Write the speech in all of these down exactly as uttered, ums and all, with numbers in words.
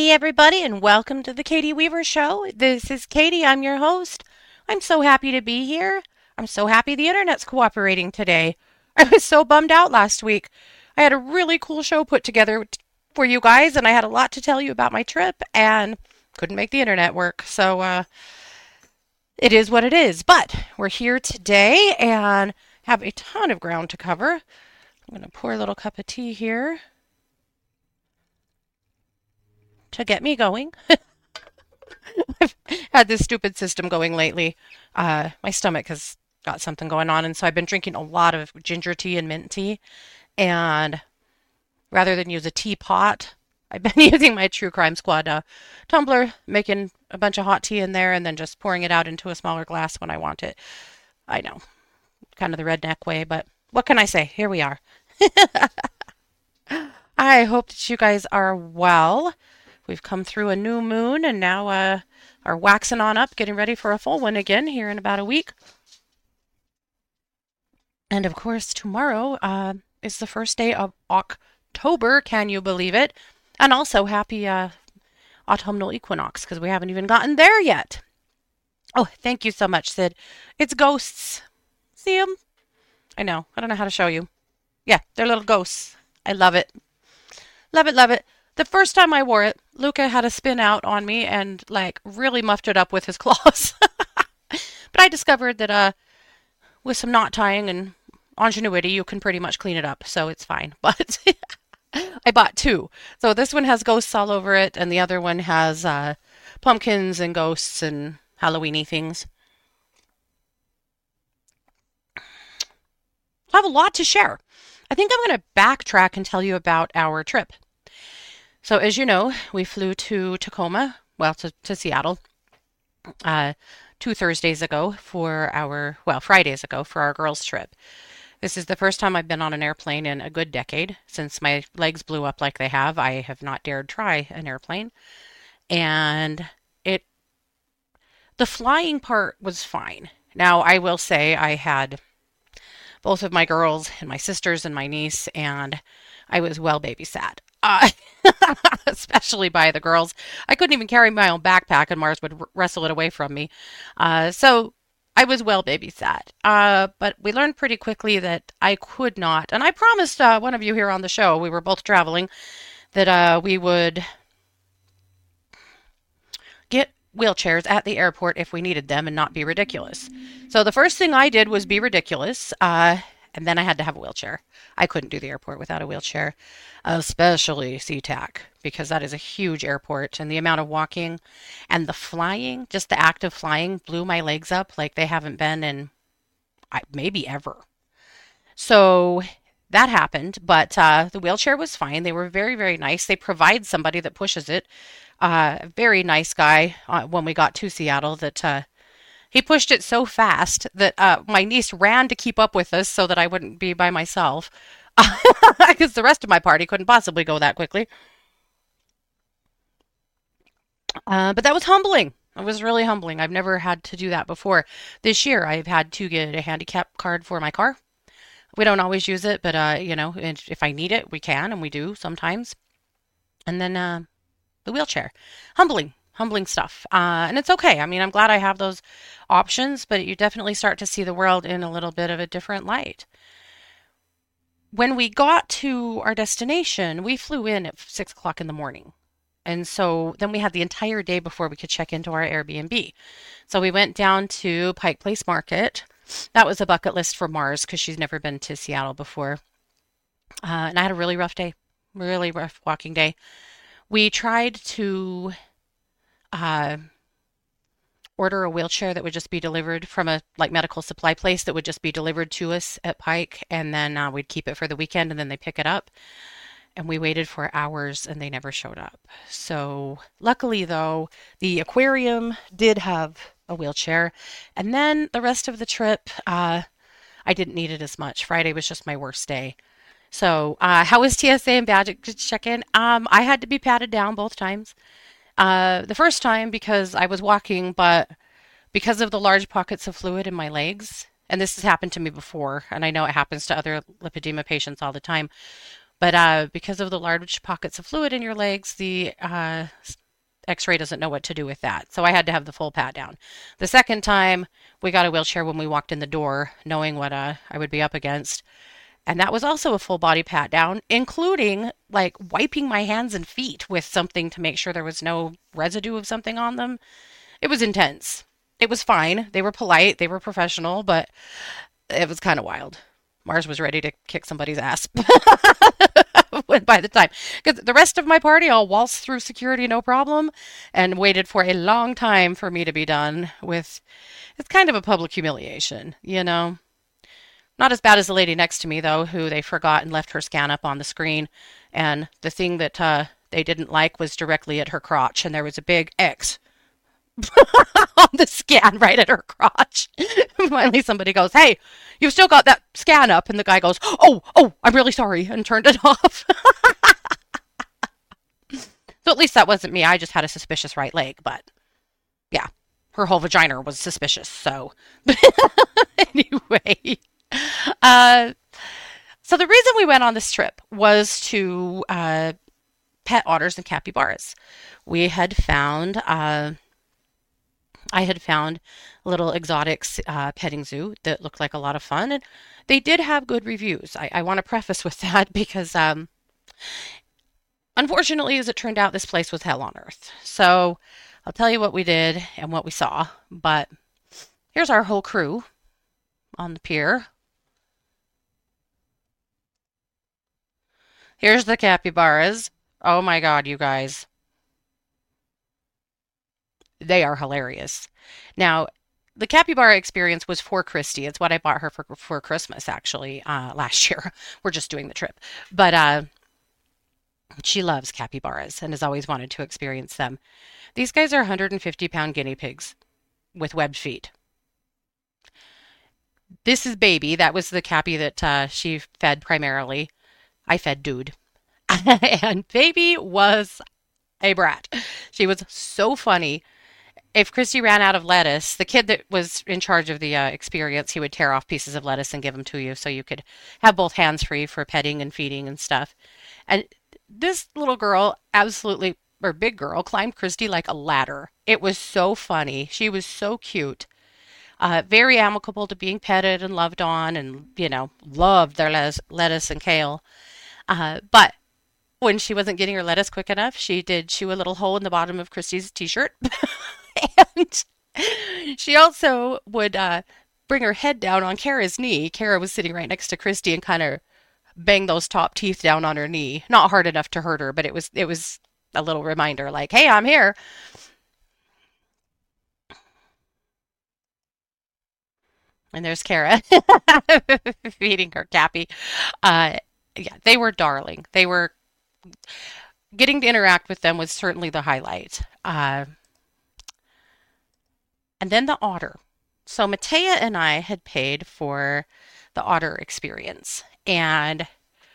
Hey, everybody, and welcome to the Katie Weaver Show. This is Katie. I'm your host. I'm so happy to be here. I'm so happy the internet's cooperating today. I was so bummed out last week. I had a really cool show put together t- for you guys, and I had a lot to tell you about my trip, and couldn't make the internet work. So, uh, it is what it is. But we're here today and have a ton of ground to cover. I'm going to pour a little cup of tea here to get me going. I've had this stupid system going lately. Uh, my stomach has got something going on, and so I've been drinking a lot of ginger tea and mint tea. And rather than use a teapot, I've been using my True Crime Squad uh, tumbler, making a bunch of hot tea in there, and then just pouring it out into a smaller glass when I want it. I know, kind of the redneck way, but what can I say? Here we are. I hope that you guys are well. We've come through a new moon and now uh, are waxing on up, getting ready for a full one again here in about a week. And of course, tomorrow uh, is the first day of October. Can you believe it? And also, happy uh, autumnal equinox because we haven't even gotten there yet. Oh, thank you so much, Sid. It's ghosts. See them? I know. I don't know how to show you. Yeah, they're little ghosts. I love it. Love it, love it. The first time I wore it, Luca had a spin out on me and like really muffed it up with his claws. But I discovered that uh with some knot tying and ingenuity you can pretty much clean it up, so it's fine. But I bought two. So this one has ghosts all over it and the other one has uh pumpkins and ghosts and Halloweeny things. I have a lot to share. I think I'm going to backtrack and tell you about our trip. So, as you know, we flew to Tacoma, well, to, to Seattle, uh, two Thursdays ago for our, well, Fridays ago for our girls' trip. This is the first time I've been on an airplane in a good decade. Since my legs blew up like they have, I have not dared try an airplane. And it, the flying part was fine. Now, I will say I had both of my girls and my sisters and my niece, and I was well babysat. Uh, especially by the girls. I couldn't even carry my own backpack, and Mars would r- wrestle it away from me. Uh, so I was well babysat. Uh, but we learned pretty quickly that I could not, and I promised uh, one of you here on the show, we were both traveling, that uh, we would get wheelchairs at the airport if we needed them and not be ridiculous. So the first thing I did was be ridiculous, uh, and then I had to have a wheelchair. I couldn't do the airport without a wheelchair, especially SeaTac, because that is a huge airport, and the amount of walking and the flying, just the act of flying, blew my legs up like they haven't been in I, maybe ever. So that happened, but uh, the wheelchair was fine. They were very, very nice. They provide somebody that pushes it. Uh, a very nice guy uh, when we got to Seattle that uh, he pushed it so fast that uh, my niece ran to keep up with us so that I wouldn't be by myself. Because the rest of my party couldn't possibly go that quickly. Uh, but that was humbling. It was really humbling. I've never had to do that before. This year, I've had to get a handicap card for my car. We don't always use it, but uh, you know, if I need it, we can, and we do sometimes. And then uh, the wheelchair, humbling, humbling stuff. Uh, and it's okay. I mean, I'm glad I have those options, but you definitely start to see the world in a little bit of a different light. When we got to our destination, we flew in at six o'clock in the morning. And so then we had the entire day before we could check into our Airbnb. So we went down to Pike Place Market. That was a bucket list for Mars because she's never been to Seattle before. Uh, and I had a really rough day, really rough walking day. We tried to uh, order a wheelchair that would just be delivered from a like medical supply place that would just be delivered to us at Pike, and then uh, we'd keep it for the weekend, and then they pick it up. And we waited for hours, and they never showed up. So luckily, though, the aquarium did have a wheelchair, and then the rest of the trip, uh, I didn't need it as much. Friday was just my worst day. So, uh, how was T S A and badge check-in? Um, I had to be patted down both times. Uh, the first time because I was walking, but because of the large pockets of fluid in my legs, and this has happened to me before, and I know it happens to other lipedema patients all the time. But uh, because of the large pockets of fluid in your legs, the uh, X-ray doesn't know what to do with that. So I had to have the full pat down. The second time, we got a wheelchair when we walked in the door, knowing what uh, I would be up against. And that was also a full body pat down, including like wiping my hands and feet with something to make sure there was no residue of something on them. It was intense. It was fine. They were polite, they were professional, but it was kind of wild. Mars was ready to kick somebody's ass by the time. Because the rest of my party all waltzed through security no problem and waited for a long time for me to be done with. It's kind of a public humiliation, you know? Not as bad as the lady next to me, though, who they forgot and left her scan up on the screen. And the thing that uh, they didn't like was directly at her crotch, and there was a big X on the scan right at her crotch. Finally, somebody goes, "Hey, you've still got that scan up." And the guy goes, "Oh, oh, I'm really sorry," and turned it off. So at least that wasn't me. I just had a suspicious right leg, but yeah, her whole vagina was suspicious. So anyway, uh, so the reason we went on this trip was to uh, pet otters and capybaras. We had found, uh, I had found a little exotic uh, petting zoo that looked like a lot of fun, and they did have good reviews. I, I want to preface with that because, um, unfortunately, as it turned out, this place was hell on earth. So I'll tell you what we did and what we saw. But here's our whole crew on the pier. Here's the capybaras. Oh my God, you guys. They are hilarious. Now, the capybara experience was for Christy. It's what I bought her for for Christmas, actually, uh, last year. We're just doing the trip. But uh, she loves capybaras and has always wanted to experience them. These guys are one hundred fifty pound guinea pigs with webbed feet. This is Baby. That was the cappy that uh, she fed primarily. I fed Dude. And Baby was a brat. She was so funny. If Christy ran out of lettuce, the kid that was in charge of the uh, experience, he would tear off pieces of lettuce and give them to you so you could have both hands free for petting and feeding and stuff. And this little girl, absolutely, or big girl, climbed Christy like a ladder. It was so funny. She was so cute. Uh, very amicable to being petted and loved on, and, you know, loved their les- lettuce and kale. Uh, but when she wasn't getting her lettuce quick enough, she did chew a little hole in the bottom of Christy's t-shirt. And she also would uh, bring her head down on Kara's knee. Kara was sitting right next to Christy and kind of bang those top teeth down on her knee. Not hard enough to hurt her, but it was it was a little reminder like, "Hey, I'm here." And there's Kara feeding her Cappy. Uh, yeah, they were darling. They were getting to interact with them was certainly the highlight. Uh, and then the otter. So Matea and I had paid for the otter experience, and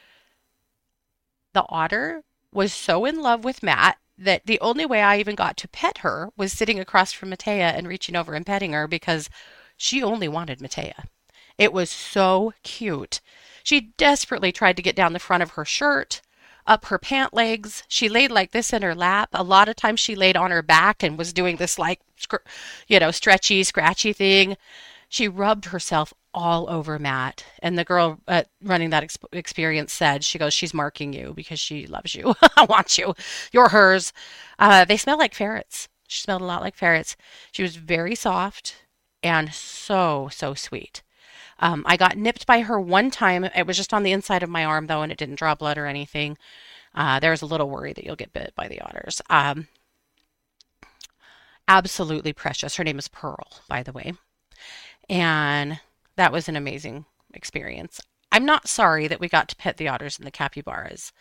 the otter was so in love with Matt that the only way I even got to pet her was sitting across from Matea and reaching over and petting her because she only wanted Matea. It was so cute. She desperately tried to get down the front of her shirt, up her pant legs. She laid like this in her lap. A lot of times she laid on her back and was doing this like, you know, stretchy, scratchy thing. She rubbed herself all over Matt. And the girl uh, running that ex- experience said, she goes, "She's marking you because she loves you. I want you. You're hers." Uh, they smell like ferrets. She smelled a lot like ferrets. She was very soft and so, so sweet. Um, I got nipped by her one time. It was just on the inside of my arm, though, and it didn't draw blood or anything. Uh, there's a little worry that you'll get bit by the otters. Um, absolutely precious. Her name is Pearl, by the way. And that was an amazing experience. I'm not sorry that we got to pet the otters and the capybaras,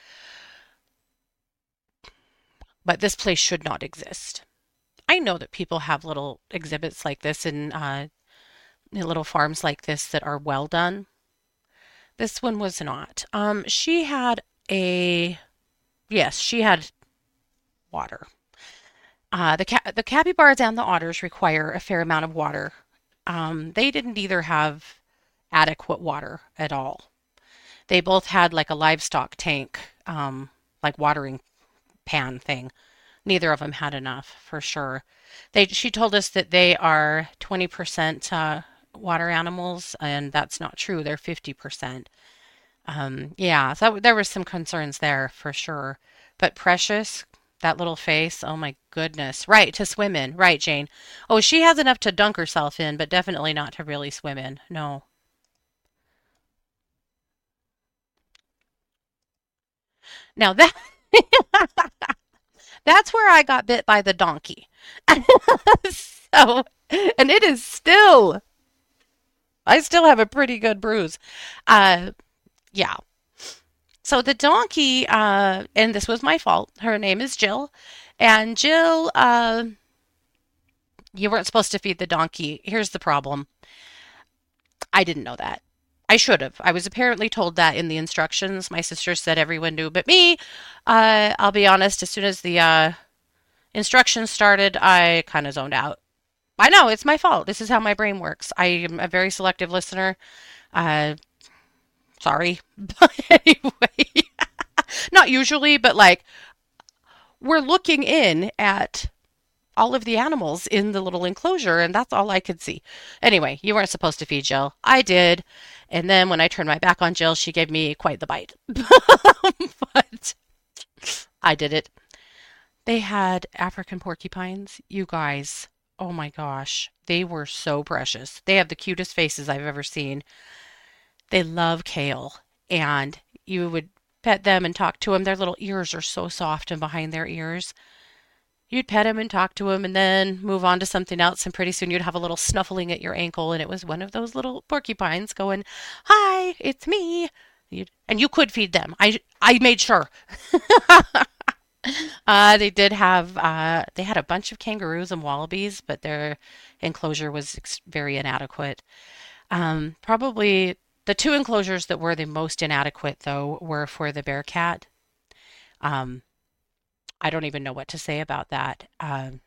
but this place should not exist. I know that people have little exhibits like this in, uh, in little farms like this that are well done. This one was not. Um, she had a, yes, she had water. Uh, the ca- the capybaras and the otters require a fair amount of water. Um, they didn't either have adequate water at all. They both had like a livestock tank, um, like watering pan thing. Neither of them had enough for sure. They she told us that they are twenty percent uh, water animals, and that's not true. They're fifty percent. Um, yeah, so there were some concerns there for sure. But Precious, that little face, oh my goodness. Right, to swim in. Right, Jane. Oh, she has enough to dunk herself in, but definitely not to really swim in. No. Now that that's where I got bit by the donkey. So, and it is still, I still have a pretty good bruise. Uh, yeah. So the donkey, uh, and this was my fault. Her name is Jill, and Jill, uh, you weren't supposed to feed the donkey. Here's the problem. I didn't know that. I should have. I was apparently told that in the instructions. My sister said everyone knew but me. Uh, I'll be honest, as soon as the uh, instructions started, I kind of zoned out. I know, it's my fault. This is how my brain works. I am a very selective listener. Uh, sorry. But anyway, not usually, but like we're looking in at all of the animals in the little enclosure, and that's all I could see. Anyway, you weren't supposed to feed Jill. I did. And then when I turned my back on Jill, she gave me quite the bite. But I did it. They had African porcupines. You guys, oh my gosh, they were so precious. They have the cutest faces I've ever seen. They love kale, and you would pet them and talk to them. Their little ears are so soft and behind their ears. You'd pet him and talk to him and then move on to something else, and pretty soon you'd have a little snuffling at your ankle, and it was one of those little porcupines going, "Hi, it's me." You'd, and you could feed them. I I made sure. Uh, they did have uh, they had a bunch of kangaroos and wallabies, but their enclosure was ex very inadequate. Um, probably the two enclosures that were the most inadequate, though, were for the bear cat. Um, I don't even know what to say about that. Um,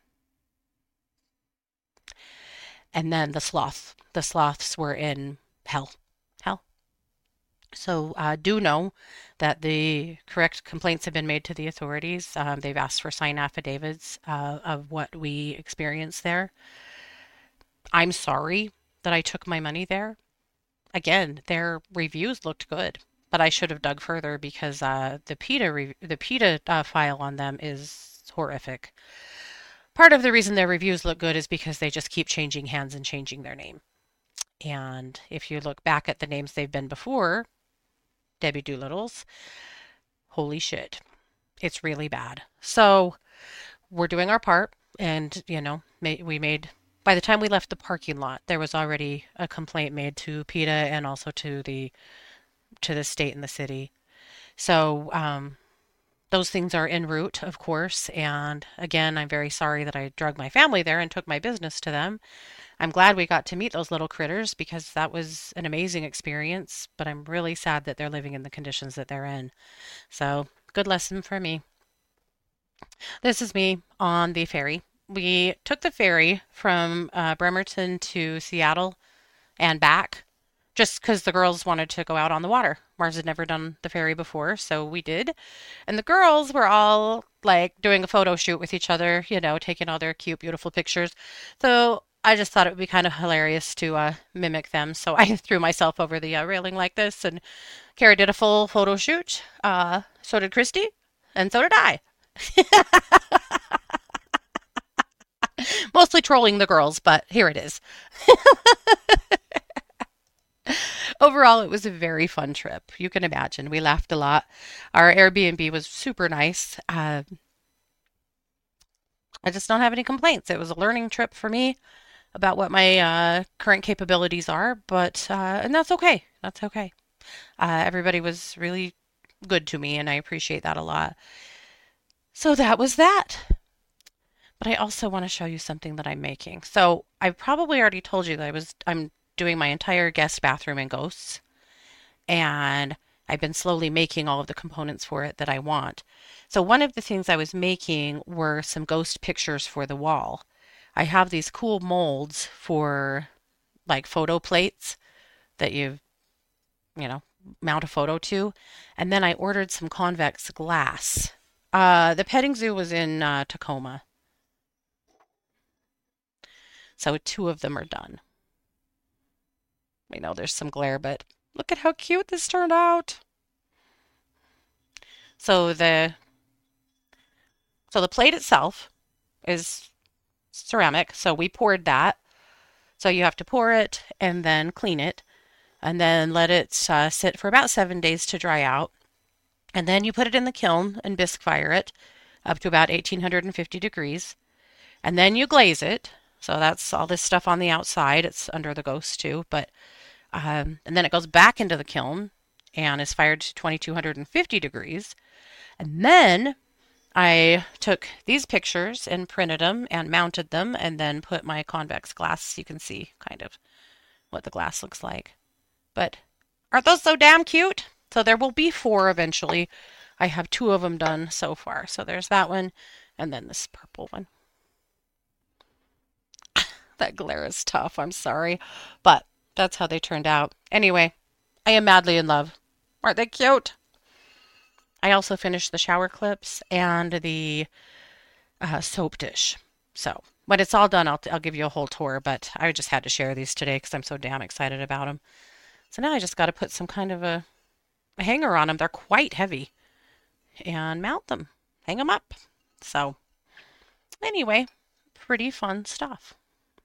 and then the sloth. The sloths were in hell. Hell. So uh, do know that the correct complaints have been made to the authorities. Um, they've asked for signed affidavits uh, of what we experienced there. I'm sorry that I took my money there. Again, their reviews looked good, but I should have dug further because uh, the PETA re- the PETA uh, file on them is horrific. Part of the reason their reviews look good is because they just keep changing hands and changing their name. And if you look back at the names they've been before, Debbie Doolittle's, holy shit, it's really bad. So we're doing our part, and you know, we made. By the time we left the parking lot, there was already a complaint made to PETA and also to the to the state and the city. So um, those things are en route, of course. And again, I'm very sorry that I drug my family there and took my business to them. I'm glad we got to meet those little critters because that was an amazing experience. But I'm really sad that they're living in the conditions that they're in. So good lesson for me. This is me on the ferry. We took the ferry from uh, Bremerton to Seattle and back just because the girls wanted to go out on the water. Mars had never done the ferry before, so we did. And the girls were all like doing a photo shoot with each other, you know, taking all their cute, beautiful pictures. So I just thought it would be kind of hilarious to uh, mimic them. So I threw myself over the uh, railing like this, and Carrie did a full photo shoot. Uh, so did Christy, and so did I. Mostly trolling the girls, but here it is. Overall, it was a very fun trip. You can imagine. We laughed a lot. Our Airbnb was super nice. Uh, I just don't have any complaints. It was a learning trip for me about what my uh, current capabilities are, but uh, and that's okay. That's okay. Uh, everybody was really good to me, and I appreciate that a lot. So that was that. But I also want to show you something that I'm making. So I probably already told you that I was I'm doing my entire guest bathroom in ghosts, and I've been slowly making all of the components for it that I want. So one of the things I was making were some ghost pictures for the wall. I have these cool molds for like photo plates that you you know mount a photo to. And then I ordered some convex glass. Uh, the petting zoo was in uh, Tacoma, so two of them are done. I know there's some glare, but look at how cute this turned out. So the so the plate itself is ceramic, so we poured that. So you have to pour it and then clean it, and then let it uh, sit for about seven days to dry out. And then you put it in the kiln and bisque fire it up to about eighteen fifty degrees. And then you glaze it. So that's all this stuff on the outside. It's under the ghost too. But um, and then it goes back into the kiln and is fired to twenty-two fifty degrees. And then I took these pictures and printed them and mounted them and then put my convex glass. You can see kind of what the glass looks like. But aren't those so damn cute? So there will be four eventually. I have two of them done so far. So there's that one and then this purple one. That glare is tough. I'm sorry. But that's how they turned out. Anyway, I am madly in love. Aren't they cute? I also finished the shower clips and the uh, soap dish. So when it's all done, I'll, I'll give you a whole tour. But I just had to share these today because I'm so damn excited about them. So now I just got to put some kind of a, a hanger on them. They're quite heavy. And mount them. Hang them up. So anyway, pretty fun stuff.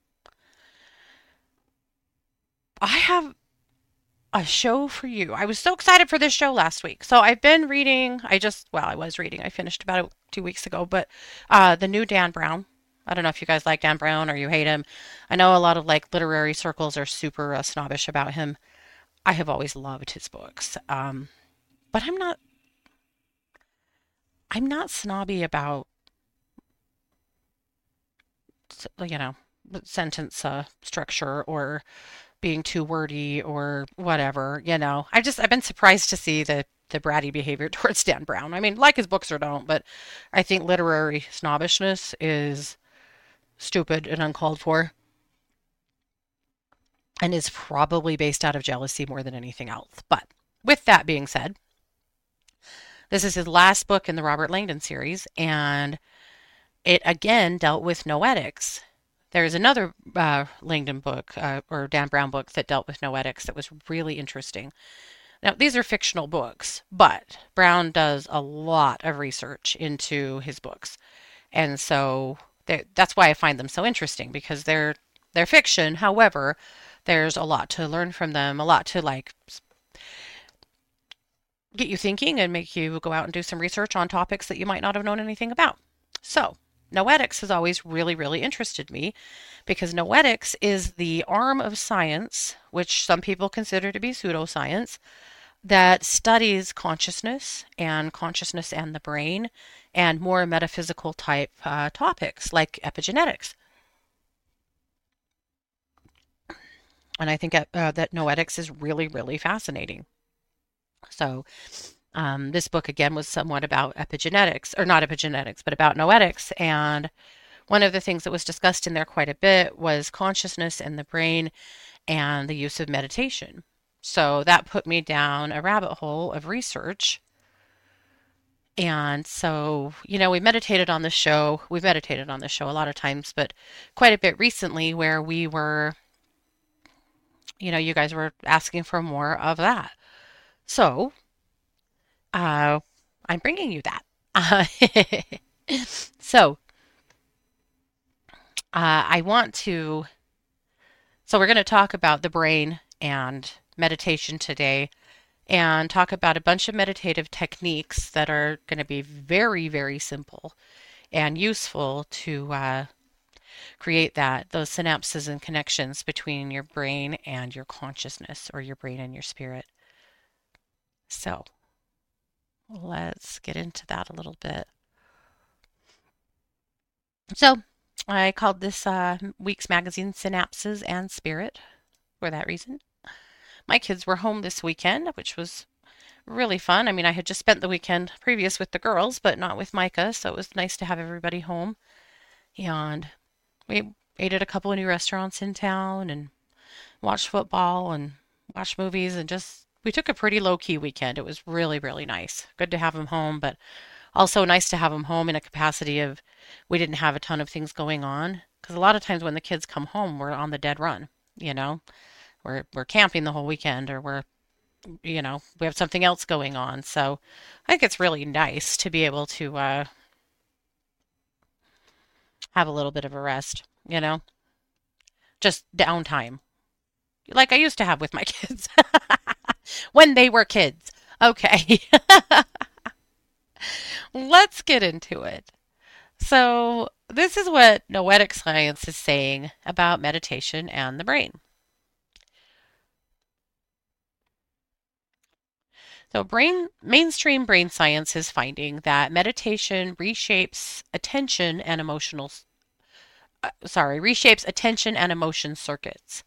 I have a show for you. I was so excited for this show last week. So I've been reading, I just, well, I was reading. I finished about two weeks ago, but uh, the new Dan Brown. I don't know if you guys like Dan Brown or you hate him. I know a lot of like literary circles are super uh, snobbish about him. I have always loved his books. Um, but I'm not, I'm not snobby about, you know, sentence uh, structure or being too wordy or whatever, you know. I just I've been surprised to see the the bratty behavior towards Dan Brown. I mean, like his books or don't, but I think literary snobbishness is stupid and uncalled for and is probably based out of jealousy more than anything else. But with that being said, this is his last book in the Robert Langdon series, and it again dealt with noetics. There's another uh, Langdon book uh, or Dan Brown book that dealt with noetics that was really interesting. Now, these are fictional books, but Brown does a lot of research into his books. And so that's why I find them so interesting because they're they're fiction. However, there's a lot to learn from them, a lot to like get you thinking and make you go out and do some research on topics that you might not have known anything about. So, noetics has always really, really interested me because noetics is the arm of science, which some people consider to be pseudoscience, that studies consciousness and consciousness and the brain and more metaphysical type uh, topics like epigenetics. And I think uh, that noetics is really, really fascinating. So um, this book again was somewhat about epigenetics, or not epigenetics, but about noetics. And one of the things that was discussed in there quite a bit was consciousness and the brain and the use of meditation. So that put me down a rabbit hole of research. And so, you know, we meditated on the show. We've meditated on the show a lot of times, but quite a bit recently where we were, you know, you guys were asking for more of that. So, uh, I'm bringing you that. Uh, so, uh, I want to, so we're going to talk about the brain and meditation today and talk about a bunch of meditative techniques that are going to be very, very simple and useful to uh, create that, those synapses and connections between your brain and your consciousness or your brain and your spirit. So let's get into that a little bit. So I called this uh, week's magazine Synapses and Spirit for that reason. My kids were home this weekend, which was really fun. I mean, I had just spent the weekend previous with the girls, but not with Micah, so it was nice to have everybody home. And we ate at a couple of new restaurants in town and watched football and watched movies and just We took a pretty low key weekend. It was really, really nice. Good to have him home, but also nice to have him home in a capacity of we didn't have a ton of things going on. Because a lot of times when the kids come home, we're on the dead run, you know? We're we're camping the whole weekend or we're, you know, we have something else going on. So I think it's really nice to be able to uh, have a little bit of a rest, you know? Just downtime. Like I used to have with my kids when they were kids. Okay, let's get into it. So, this is what noetic science is saying about meditation and the brain. So, brain mainstream brain science is finding that meditation reshapes attention and emotional uh, sorry, reshapes attention and emotion circuits.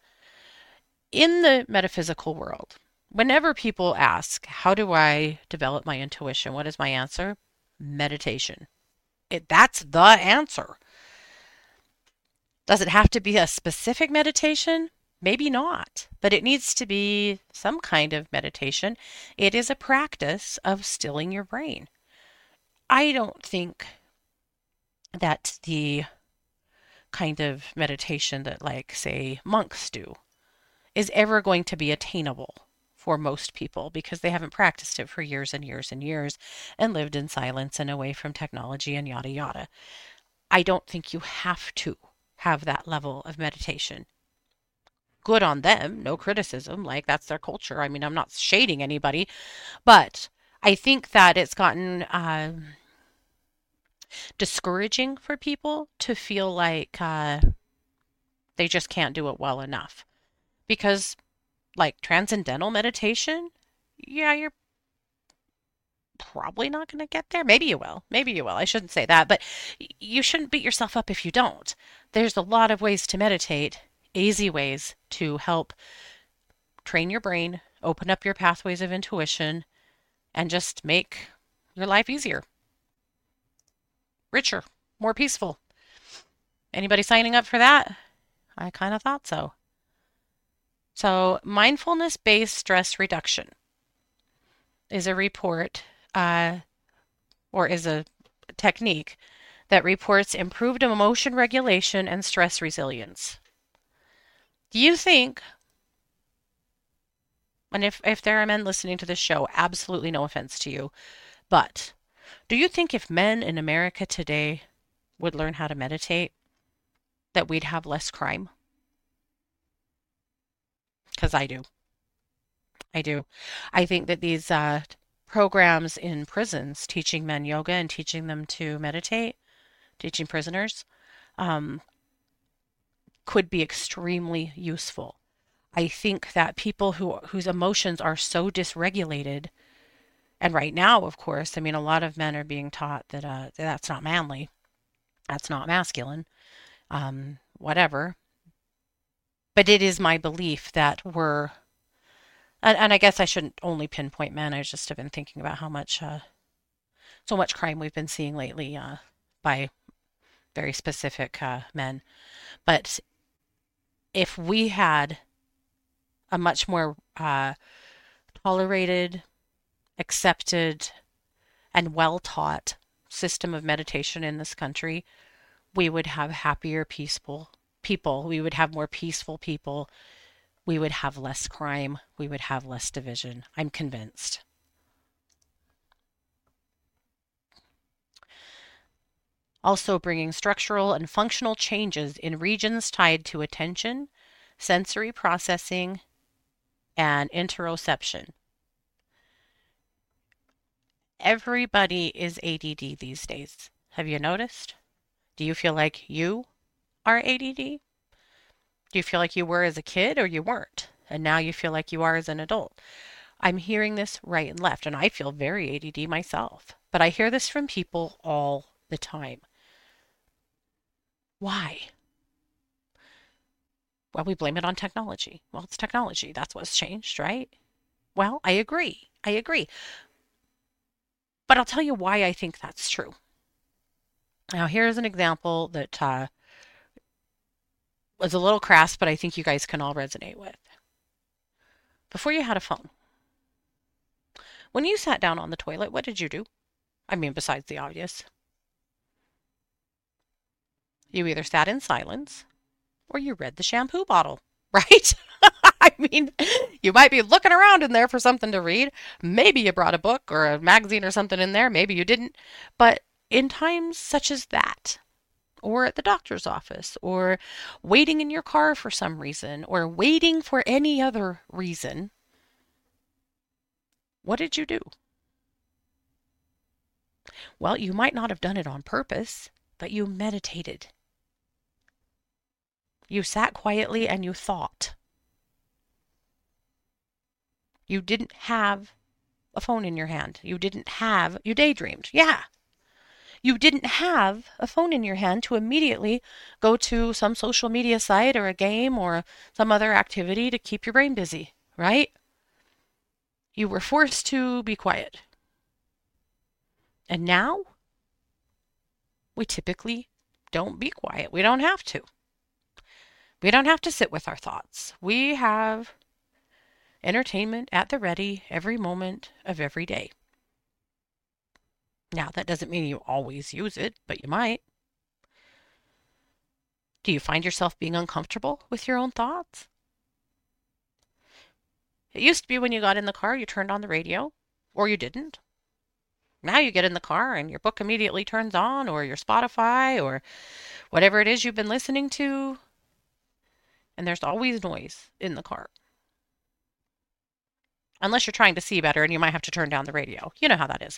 In the metaphysical world, whenever people ask, how do I develop my intuition? What is my answer? Meditation. It, that's the answer. Does it have to be a specific meditation? Maybe not, but it needs to be some kind of meditation. It is a practice of stilling your brain. I don't think that the kind of meditation that, like, say, monks do is ever going to be attainable for most people because they haven't practiced it for years and years and years and lived in silence and away from technology and yada yada. I don't think you have to have that level of meditation. Good on them, no criticism, like that's their culture. I mean, I'm not shading anybody, but I think that it's gotten um, discouraging for people to feel like uh, they just can't do it well enough. Because, like, transcendental meditation, yeah, you're probably not going to get there. Maybe you will. Maybe you will. I shouldn't say that, but you shouldn't beat yourself up if you don't. There's a lot of ways to meditate, easy ways to help train your brain, open up your pathways of intuition, and just make your life easier, richer, more peaceful. Anybody signing up for that? I kind of thought so. So, mindfulness based stress reduction is a report uh, or is a technique that reports improved emotion regulation and stress resilience. Do you think, and if, if there are men listening to this show, absolutely no offense to you, but do you think if men in America today would learn how to meditate, that we'd have less crime? Because I do. I do. I think that these uh, programs in prisons teaching men yoga and teaching them to meditate, teaching prisoners, um, could be extremely useful. I think that people who whose emotions are so dysregulated, and right now, of course, I mean, a lot of men are being taught that uh, that's not manly, that's not masculine, um, whatever. But it is my belief that we're, and, and I guess I shouldn't only pinpoint men. I just have been thinking about how much, uh, so much crime we've been seeing lately uh, by very specific uh, men. But if we had a much more uh, tolerated, accepted, and well taught system of meditation in this country, we would have happier, peaceful people. We would have more peaceful people. We would have less crime. We would have less division. I'm convinced. Also bringing structural and functional changes in regions tied to attention, sensory processing, and interoception. Everybody is A D D these days. Have you noticed? Do you feel like you are A D D? Do you feel like you were as a kid or you weren't? And now you feel like you are as an adult. I'm hearing this right and left, and I feel very A D D myself. But I hear this from people all the time. Why? Well, we blame it on technology. Well, it's technology. That's what's changed, right? Well, I agree. I agree. But I'll tell you why I think that's true. Now, here's an example that uh, was a little crass, but I think you guys can all resonate with. Before you had a phone, When you sat down on the toilet, what did you do? I mean, besides the obvious. You either sat in silence or you read the shampoo bottle, right? I mean, you might be looking around in there for something to read. Maybe you brought a book or a magazine or something in there. Maybe you didn't. But in times such as that, or at the doctor's office, or waiting in your car for some reason, or waiting for any other reason, what did you do? Well, you might not have done it on purpose, but you meditated. You sat quietly and you thought. You didn't have a phone in your hand. You didn't have, you daydreamed. Yeah. You didn't have a phone in your hand to immediately go to some social media site or a game or some other activity to keep your brain busy, right? You were forced to be quiet. And now we typically don't be quiet. We don't have to. We don't have to sit with our thoughts. We have entertainment at the ready every moment of every day. Now, that doesn't mean you always use it, but you might. Do you find yourself being uncomfortable with your own thoughts? It used to be when you got in the car, you turned on the radio, or you didn't. Now you get in the car and your book immediately turns on, or your Spotify, or whatever it is you've been listening to, and there's always noise in the car. Unless you're trying to see better and you might have to turn down the radio. You know how that is.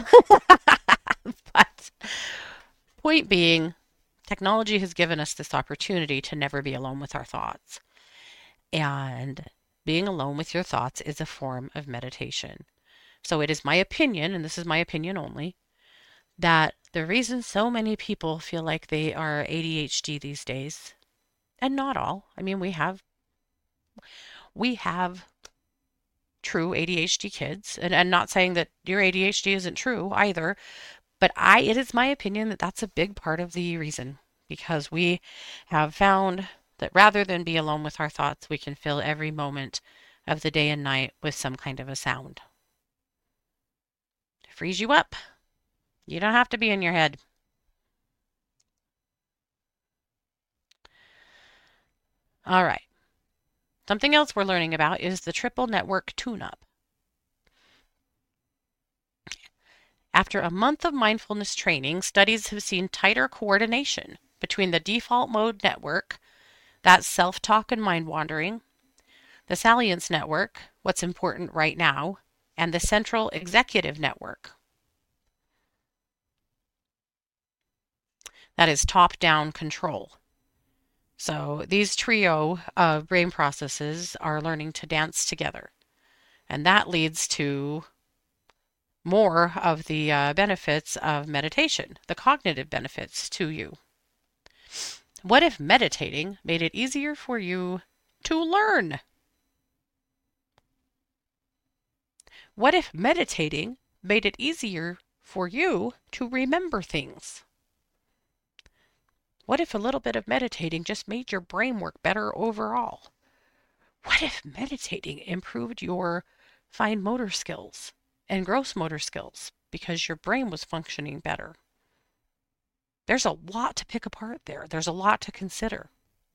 But point being, technology has given us this opportunity to never be alone with our thoughts. And being alone with your thoughts is a form of meditation. So it is my opinion, and this is my opinion only, that the reason so many people feel like they are A D H D these days, and not all, I mean, we have, we have true A D H D kids, and I'm not saying that your A D H D isn't true either, but I, it is my opinion that that's a big part of the reason, because we have found that rather than be alone with our thoughts, we can fill every moment of the day and night with some kind of a sound. It frees you up. You don't have to be in your head. All right. Something else we're learning about is the triple network tune-up. After a month of mindfulness training, studies have seen tighter coordination between the default mode network, that's self-talk and mind-wandering, the salience network, what's important right now, and the central executive network. That is top-down control. So these trio of brain processes are learning to dance together. And that leads to more of the uh, benefits of meditation, the cognitive benefits to you. What if meditating made it easier for you to learn? What if meditating made it easier for you to remember things? What if a little bit of meditating just made your brain work better overall? What if meditating improved your fine motor skills and gross motor skills because your brain was functioning better? There's a lot to pick apart there. There's a lot to consider.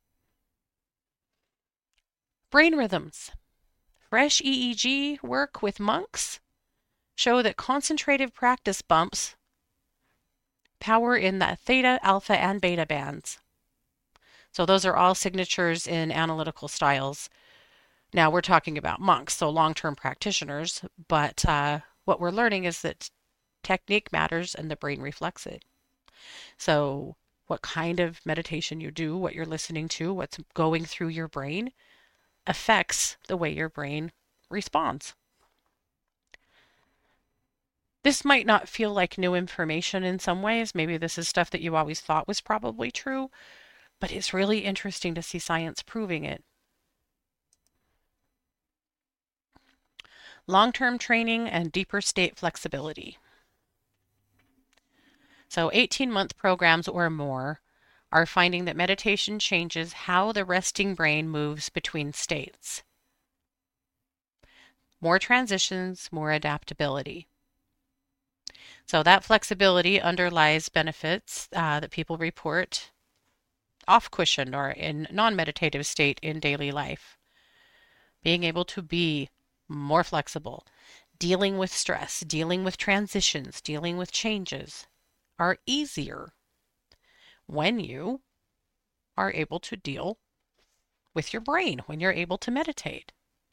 Brain rhythms. Fresh E E G work with monks show that concentrative practice bumps power in the theta, alpha, and beta bands. So those are all signatures in analytical styles. Now we're talking about monks, so long-term practitioners, but uh, what we're learning is that technique matters and the brain reflects it. So what kind of meditation you do, what you're listening to, what's going through your brain affects the way your brain responds. This might not feel like new information in some ways. Maybe this is stuff that you always thought was probably true, but it's really interesting to see science proving it. Long-term training and deeper state flexibility. So eighteen-month programs or more are finding that meditation changes how the resting brain moves between states. More transitions, more adaptability. So that flexibility underlies benefits uh, that people report off cushion or in non-meditative state in daily life. Being able to be more flexible, dealing with stress, dealing with transitions, dealing with changes are easier when you are able to deal with your brain, when you're able to meditate.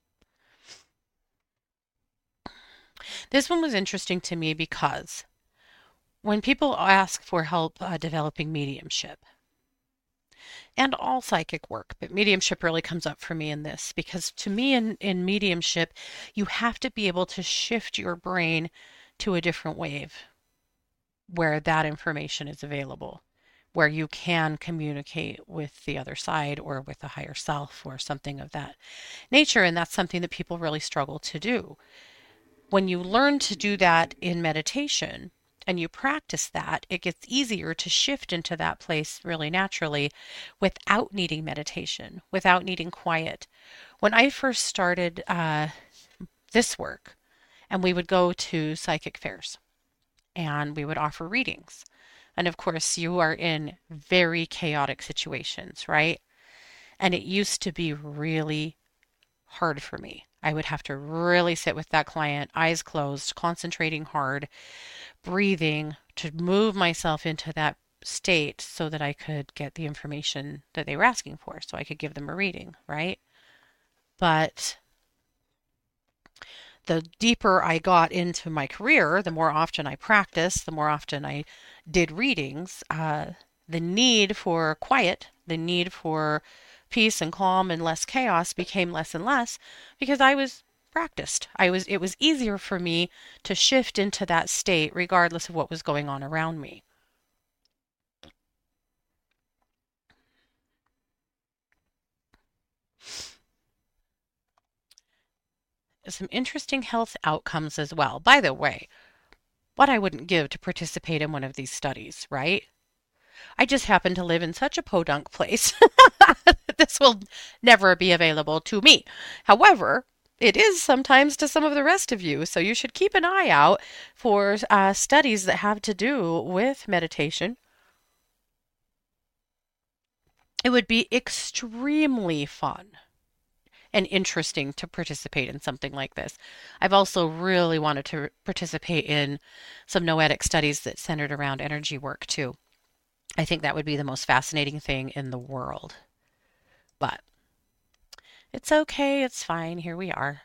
This one was interesting to me because when people ask for help uh, developing mediumship, and all psychic work, but mediumship really comes up for me in this because to me in, in mediumship, you have to be able to shift your brain to a different wave where that information is available, where you can communicate with the other side or with a higher self or something of that nature. And that's something that people really struggle to do. When you learn to do that in meditation and you practice that, it gets easier to shift into that place really naturally without needing meditation, without needing quiet. When I first started uh, this work, and we would go to psychic fairs and we would offer readings. And of course, you are in very chaotic situations, right? And it used to be really hard for me. I would have to really sit with that client, eyes closed, concentrating hard, breathing to move myself into that state so that I could get the information that they were asking for, so I could give them a reading, right? But the deeper I got into my career, the more often I practiced, the more often I did readings, uh, the need for quiet, the need for peace and calm and less chaos became less and less because I was practiced. I was it was easier for me to shift into that state regardless of what was going on around me. Some interesting health outcomes as well. By the way, what I wouldn't give to participate in one of these studies, right? I just happen to live in such a podunk place. This will never be available to me. However, it is sometimes to some of the rest of you, so you should keep an eye out for uh, studies that have to do with meditation. It would be extremely fun and interesting to participate in something like this. I've also really wanted to participate in some noetic studies that centered around energy work too. I think that would be the most fascinating thing in the world. But it's okay, it's fine. Here we are.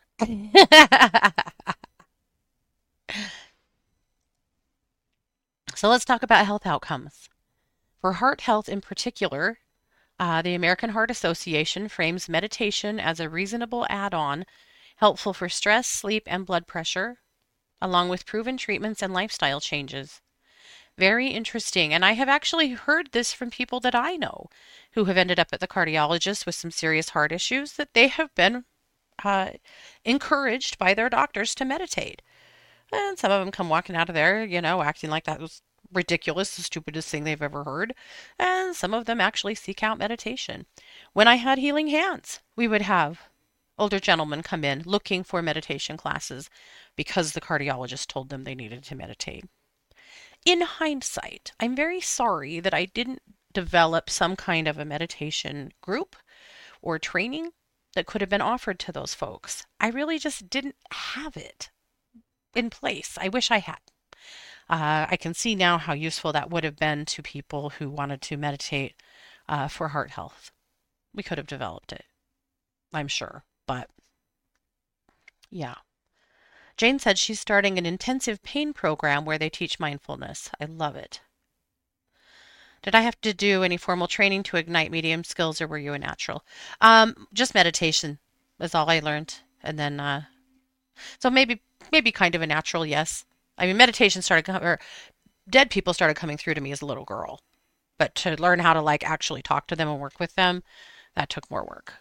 So let's talk about health outcomes. For heart health in particular, uh, the American Heart Association frames meditation as a reasonable add-on, helpful for stress, sleep, and blood pressure, along with proven treatments and lifestyle changes. Very interesting. And I have actually heard this from people that I know who have ended up at the cardiologist with some serious heart issues that they have been uh, encouraged by their doctors to meditate. And some of them come walking out of there, you know, acting like that was ridiculous, the stupidest thing they've ever heard. And some of them actually seek out meditation. When I had Healing Hands, we would have older gentlemen come in looking for meditation classes because the cardiologist told them they needed to meditate. In hindsight, I'm very sorry that I didn't develop some kind of a meditation group or training that could have been offered to those folks. I really just didn't have it in place. I wish I had. Uh, I can see now how useful that would have been to people who wanted to meditate uh, for heart health. We could have developed it, I'm sure. But yeah. Jane said she's starting an intensive pain program where they teach mindfulness. I love it. Did I have to do any formal training to ignite medium skills or were you a natural? Um, just meditation is all I learned. And then, uh, so maybe, maybe kind of a natural, yes. I mean, meditation started, or dead people started coming through to me as a little girl. But to learn how to like actually talk to them and work with them, that took more work.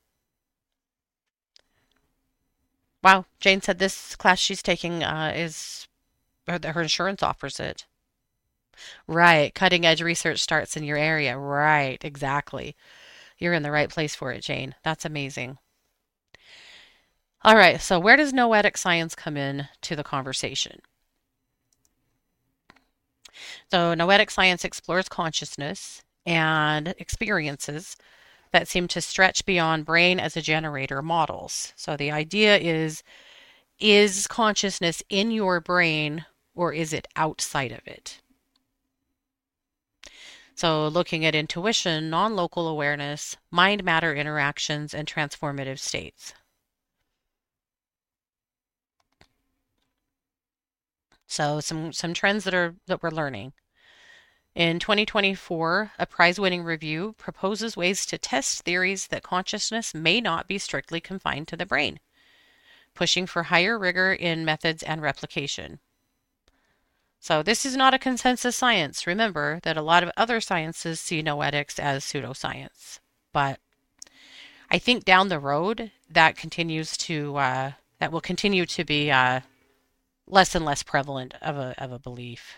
Wow, Jane said this class she's taking uh, is her, her insurance offers it. Right, cutting edge research starts in your area. Right, exactly. You're in the right place for it, Jane. That's amazing. All right, so where does noetic science come in to the conversation? So, noetic science explores consciousness and experiences that seem to stretch beyond brain as a generator models. So, the idea is is consciousness in your brain or is it outside of it? So, looking at intuition, non local awareness, mind matter interactions, and transformative states. So, some, some trends that are that we're learning. In twenty twenty-four, a prize-winning review proposes ways to test theories that consciousness may not be strictly confined to the brain, pushing for higher rigor in methods and replication. So this is not a consensus science. Remember that a lot of other sciences see noetics as pseudoscience. But I think down the road that continues to uh, that will continue to be uh, less and less prevalent of a of a belief.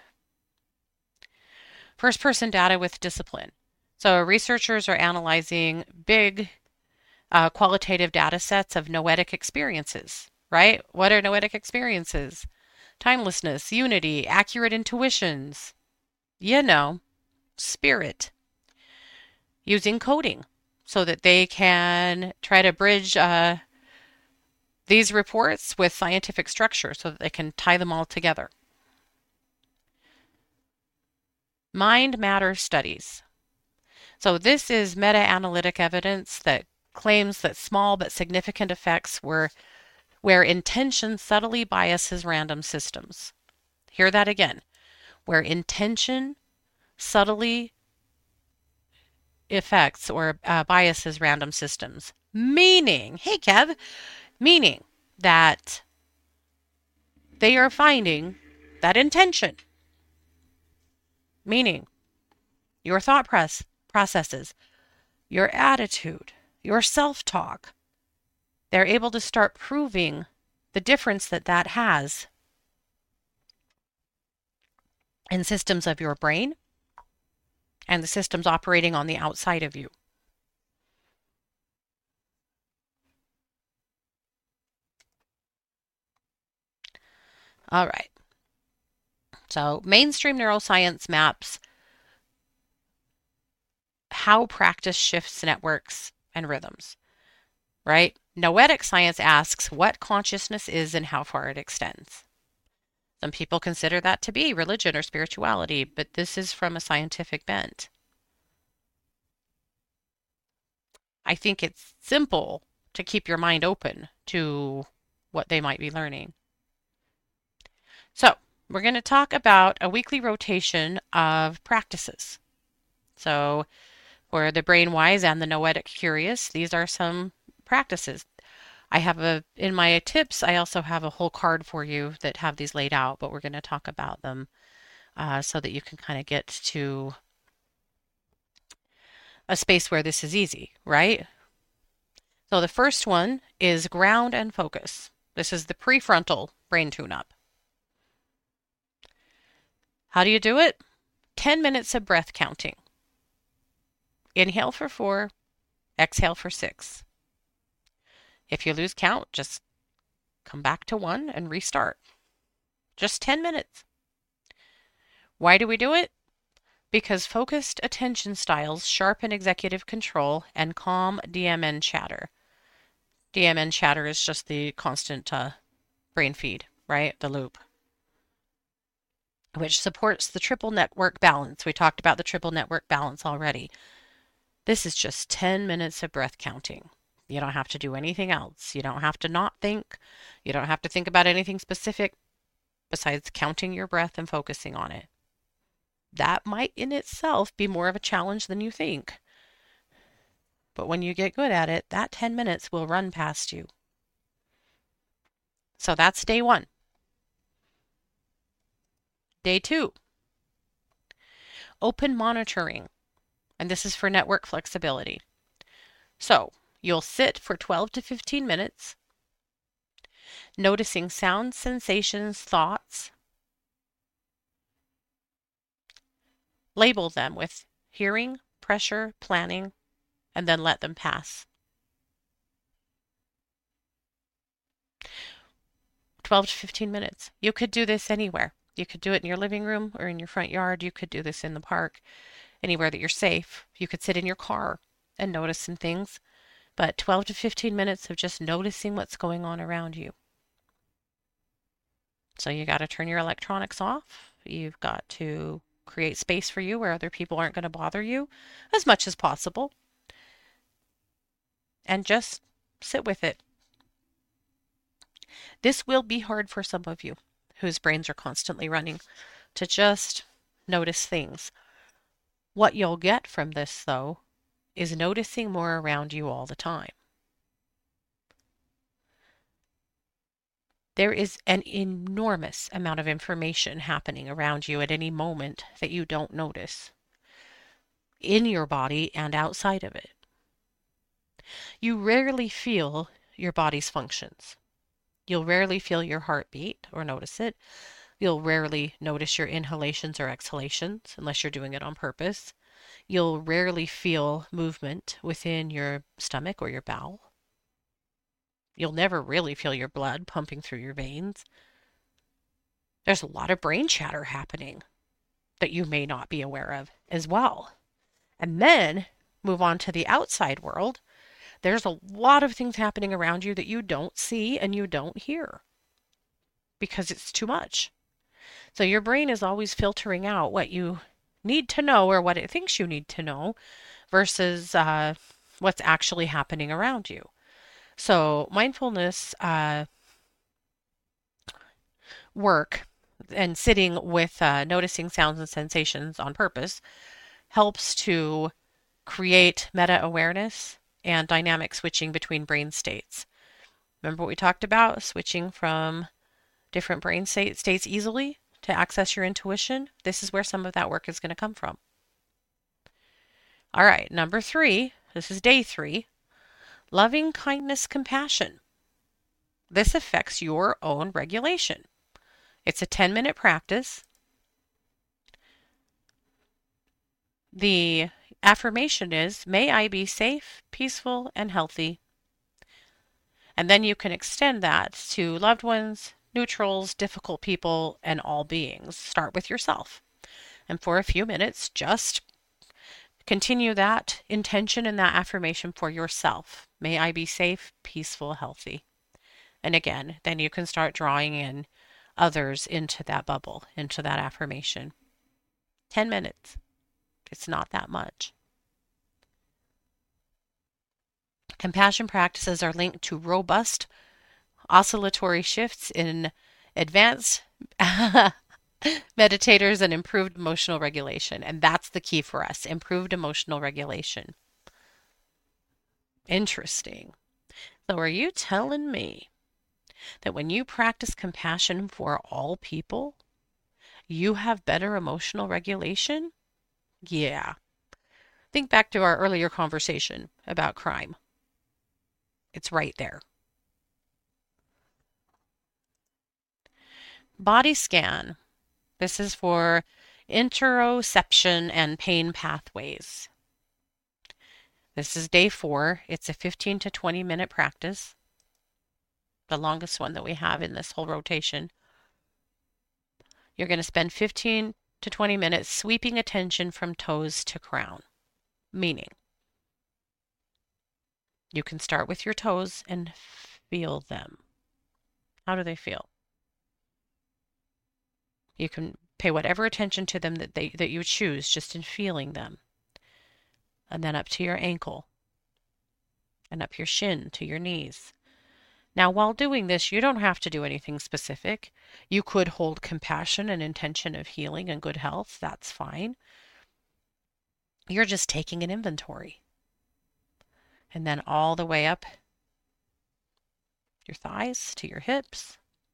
First person data with discipline. So researchers are analyzing big uh, qualitative data sets of noetic experiences, right? What are noetic experiences? Timelessness, unity, accurate intuitions, you know, spirit. Using coding so that they can try to bridge uh, these reports with scientific structure so that they can tie them all together. Mind matter studies. So this is meta-analytic evidence that claims that small but significant effects were where intention subtly biases random systems. Hear that again. Where intention subtly affects or uh, biases random systems. Meaning, hey Kev, meaning that they are finding that intention, meaning your thought press, processes, your attitude, your self-talk, they're able to start proving the difference that that has in systems of your brain and the systems operating on the outside of you. All right. So mainstream neuroscience maps how practice shifts networks and rhythms, right? Noetic science asks what consciousness is and how far it extends. Some people consider that to be religion or spirituality, but this is from a scientific bent. I think it's simple to keep your mind open to what they might be learning. So, we're going to talk about a weekly rotation of practices. So, for the brain wise and the noetic curious, these are some practices. I have a, in my tips, I also have a whole card for you that have these laid out, but we're going to talk about them uh, so that you can kind of get to a space where this is easy, right? So the first one is ground and focus. This is the prefrontal brain tune-up. How do you do it? ten minutes of breath counting. Inhale for four, exhale for six. If you lose count, just come back to one and restart. Just ten minutes. Why do we do it? Because focused attention styles sharpen executive control and calm D M N chatter. D M N chatter is just the constant uh, brain feed, right? The loop, which supports the triple network balance. We talked about the triple network balance already. This is just ten minutes of breath counting. You don't have to do anything else. You don't have to not think. You don't have to think about anything specific besides counting your breath and focusing on it. That might in itself be more of a challenge than you think. But when you get good at it, that ten minutes will run past you. So that's day one. Day two, open monitoring. And this is for network flexibility. So you'll sit for twelve to fifteen minutes, noticing sounds, sensations, thoughts. Label them with hearing, pressure, planning, and then let them pass. twelve to fifteen minutes. You could do this anywhere. You could do it in your living room or in your front yard. You could do this in the park, anywhere that you're safe. You could sit in your car and notice some things. But twelve to fifteen minutes of just noticing what's going on around you. So you got to turn your electronics off. You've got to create space for you where other people aren't going to bother you as much as possible. And just sit with it. This will be hard for some of you whose brains are constantly running to just notice things. What you'll get from this, though, is noticing more around you all the time. There is an enormous amount of information happening around you at any moment that you don't notice, in your body and outside of it. You rarely feel your body's functions. You'll rarely feel your heartbeat or notice it. You'll rarely notice your inhalations or exhalations unless you're doing it on purpose. You'll rarely feel movement within your stomach or your bowel. You'll never really feel your blood pumping through your veins. There's a lot of brain chatter happening that you may not be aware of as well. And then move on to the outside world. There's a lot of things happening around you that you don't see and you don't hear because it's too much. So your brain is always filtering out what you need to know or what it thinks you need to know versus uh, what's actually happening around you. So mindfulness uh, work and sitting with uh, noticing sounds and sensations on purpose helps to create meta-awareness and dynamic switching between brain states. Remember what we talked about? Switching from different brain state, states easily to access your intuition. This is where some of that work is going to come from. All right, number three. This is day three. Loving kindness, compassion. This affects your own regulation. It's a ten minute practice. The affirmation is, may I be safe, peaceful, and healthy. And then you can extend that to loved ones, neutrals, difficult people, and all beings. Start with yourself. And for a few minutes, just continue that intention and that affirmation for yourself. May I be safe, peaceful, healthy. And again, then you can start drawing in others into that bubble, into that affirmation. ten minutes. It's not that much. Compassion practices are linked to robust oscillatory shifts in advanced meditators and improved emotional regulation. And that's the key for us, improved emotional regulation. Interesting. So are you telling me that when you practice compassion for all people, you have better emotional regulation? Yeah. Think back to our earlier conversation about crime. It's right there. Body scan. This is for interoception and pain pathways. This is day four. It's a fifteen to twenty minute practice, the longest one that we have in this whole rotation. You're going to spend fifteen to twenty minutes sweeping attention from toes to crown, meaning you can start with your toes and feel them. How do they feel? You can pay whatever attention to them that they that you choose just in feeling them. And then up to your ankle and up your shin to your knees. Now, while doing this, you don't have to do anything specific. You could hold compassion and intention of healing and good health. That's fine. You're just taking an inventory. And then all the way up your thighs to your hips,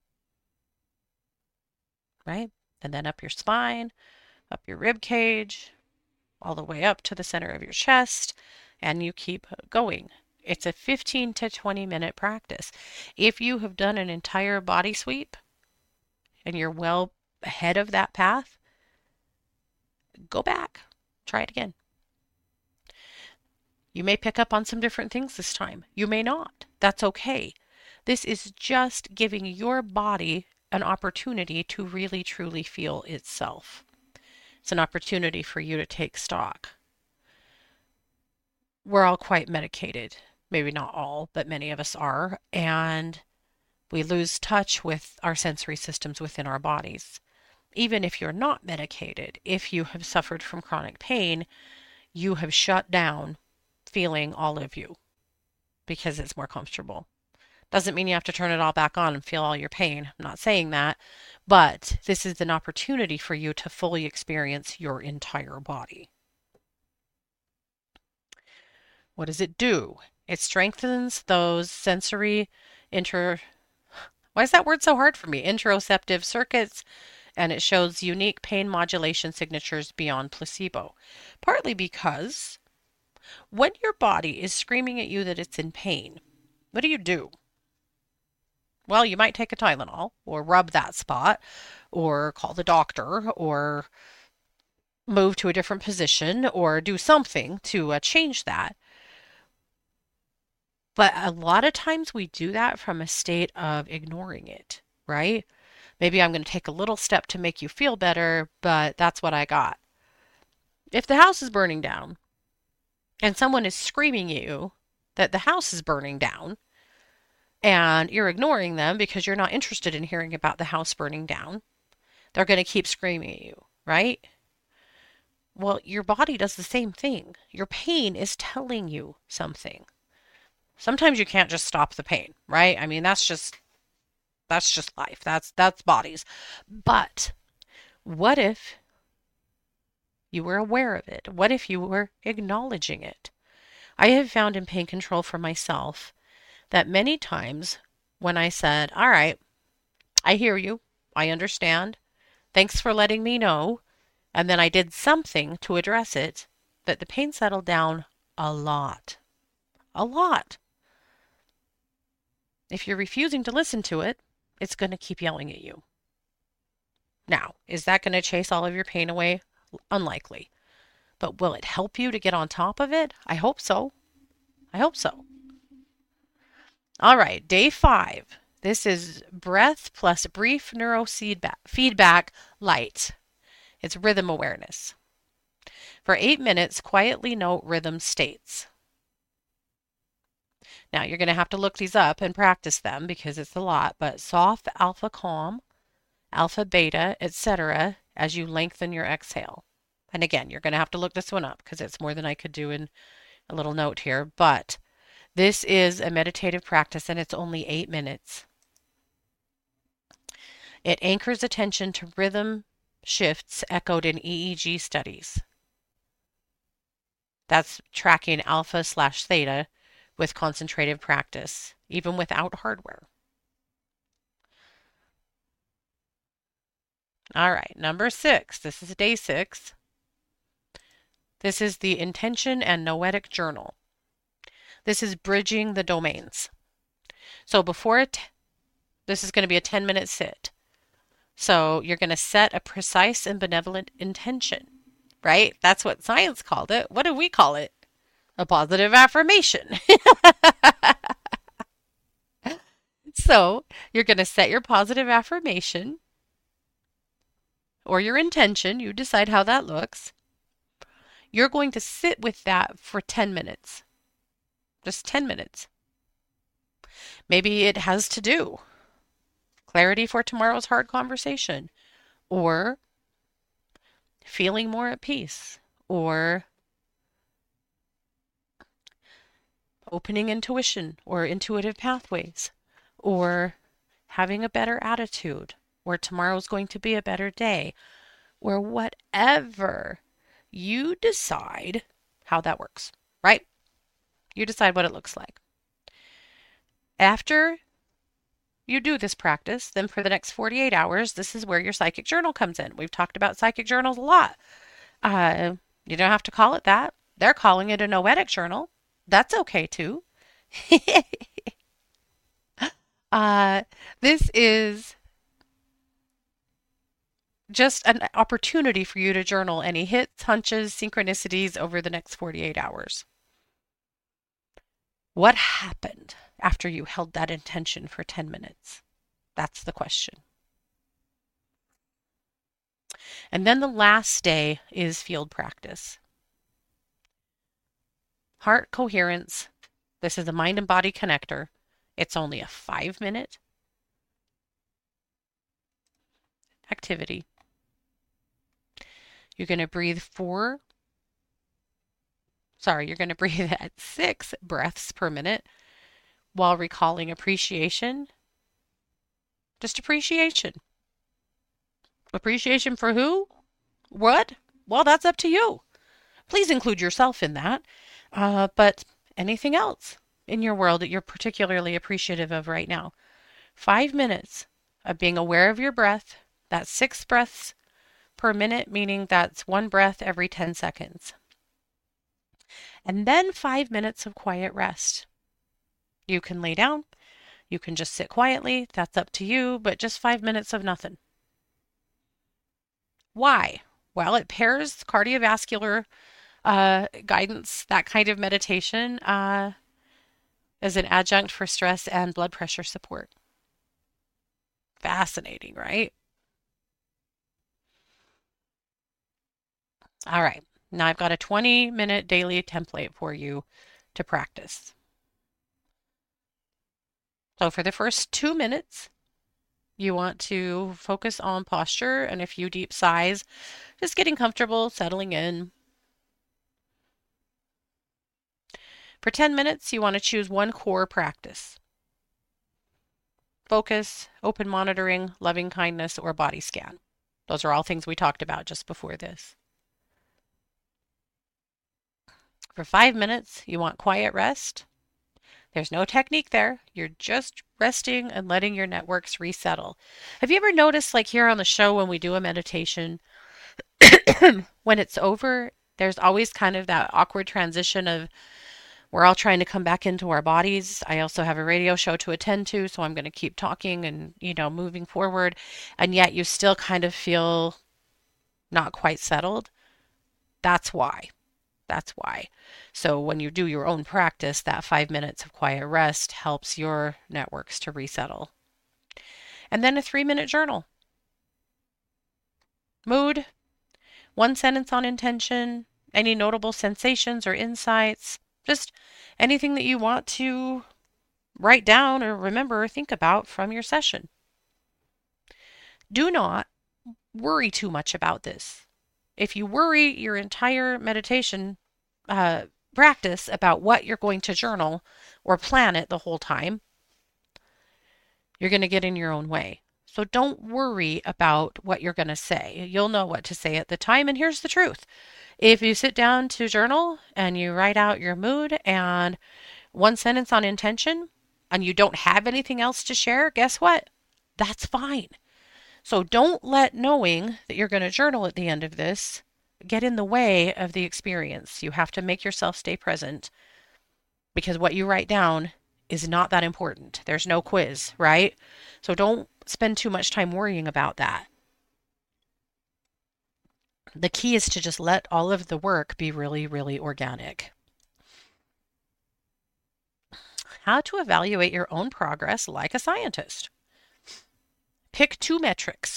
right? And then up your spine, up your rib cage, all the way up to the center of your chest, and you keep going. It's a fifteen to twenty minute practice. If you have done an entire body sweep and you're well ahead of that path, go back, try it again. You may pick up on some different things this time. You may not. That's okay. This is just giving your body an opportunity to really truly feel itself. It's an opportunity for you to take stock. We're all quite medicated. Maybe not all, but many of us are. And we lose touch with our sensory systems within our bodies. Even if you're not medicated, if you have suffered from chronic pain, you have shut down feeling all of you because it's more comfortable. Doesn't mean you have to turn it all back on and feel all your pain. I'm not saying that, but this is an opportunity for you to fully experience your entire body. What does it do? It strengthens those sensory inter... Why is that word so hard for me? Interoceptive circuits, and it shows unique pain modulation signatures beyond placebo. Partly because when your body is screaming at you that it's in pain, what do you do? Well, you might take a Tylenol or rub that spot or call the doctor or move to a different position or do something to uh, change that. But a lot of times we do that from a state of ignoring it, right? Maybe I'm going to take a little step to make you feel better, but that's what I got. If the house is burning down and someone is screaming at you that the house is burning down, and you're ignoring them because you're not interested in hearing about the house burning down, they're going to keep screaming at you, right? Well, your body does the same thing. Your pain is telling you something. Sometimes you can't just stop the pain, right? I mean, that's just that's just life. That's that's bodies. But what if you were aware of it? What if you were acknowledging it? I have found in pain control for myself that many times when I said, all right, I hear you, I understand, thanks for letting me know, and then I did something to address it, that the pain settled down a lot. A lot. If you're refusing to listen to it, it's going to keep yelling at you. Now, is that going to chase all of your pain away? Unlikely. But will it help you to get on top of it? I hope so. I hope so. All right, day five. This is breath plus brief neurofeedback light. It's rhythm awareness. For eight minutes, quietly note rhythm states. Now, you're going to have to look these up and practice them because it's a lot, but soft, alpha, calm, alpha, beta, et cetera as you lengthen your exhale. And again, you're going to have to look this one up because it's more than I could do in a little note here, but this is a meditative practice and it's only eight minutes. It anchors attention to rhythm shifts echoed in E E G studies. That's tracking alpha slash theta with concentrated practice, even without hardware. All right, number six. This is day six. This is the intention and noetic journal. This is bridging the domains. So before it, this is going to be a ten minute sit. So you're going to set a precise and benevolent intention, right? That's what science called it. What do we call it? A positive affirmation. So you're going to set your positive affirmation or your intention. You decide how that looks. You're going to sit with that for ten minutes. Just ten minutes. Maybe it has to do clarity for tomorrow's hard conversation, or feeling more at peace, or opening intuition or intuitive pathways, or having a better attitude, or tomorrow's going to be a better day, or whatever you decide how that works, right? You decide what it looks like. After you do this practice, then for the next forty-eight hours, this is where your psychic journal comes in. We've talked about psychic journals a lot. Uh, you don't have to call it that. They're calling it a noetic journal. That's okay too. uh, this is just an opportunity for you to journal any hits, hunches, synchronicities over the next forty-eight hours. What happened after you held that intention for ten minutes? That's the question. And then the last day is field practice. Heart coherence. This is a mind and body connector. It's only a five minute activity. You're going to breathe four, sorry, you're going to breathe at six breaths per minute while recalling appreciation. Just appreciation. Appreciation for who? What? Well, that's up to you. Please include yourself in that. Uh, but anything else in your world that you're particularly appreciative of right now. Five minutes of being aware of your breath. That's six breaths per minute, meaning that's one breath every ten seconds. And then five minutes of quiet rest. You can lay down. You can just sit quietly. That's up to you, but just five minutes of nothing. Why? Well, it pairs cardiovascular uh, guidance, that kind of meditation, uh, as an adjunct for stress and blood pressure support. Fascinating, right? All right. Now I've got a twenty minute daily template for you to practice. So for the first two minutes, you want to focus on posture and a few deep sighs, just getting comfortable, settling in. For ten minutes, you want to choose one core practice. Focus, open monitoring, loving kindness, or body scan. Those are all things we talked about just before this. For five minutes, you want quiet rest. There's no technique there. You're just resting and letting your networks resettle. Have you ever noticed, like here on the show, when we do a meditation, when it's over, there's always kind of that awkward transition of we're all trying to come back into our bodies. I also have a radio show to attend to, so I'm going to keep talking and, you know, moving forward. And yet you still kind of feel not quite settled. That's why. That's why. So when you do your own practice, that five minutes of quiet rest helps your networks to resettle. And then a three minute journal. Mood, one sentence on intention, any notable sensations or insights, just anything that you want to write down or remember or think about from your session. Do not worry too much about this. If you worry your entire meditation uh, practice about what you're going to journal or plan it the whole time, you're going to get in your own way. So don't worry about what you're going to say. You'll know what to say at the time. And here's the truth. If you sit down to journal and you write out your mood and one sentence on intention and you don't have anything else to share, guess what? That's fine. So don't let knowing that you're going to journal at the end of this get in the way of the experience. You have to make yourself stay present because what you write down is not that important. There's no quiz, right? So don't spend too much time worrying about that. The key is to just let all of the work be really, really organic. How to evaluate your own progress like a scientist. Pick two metrics.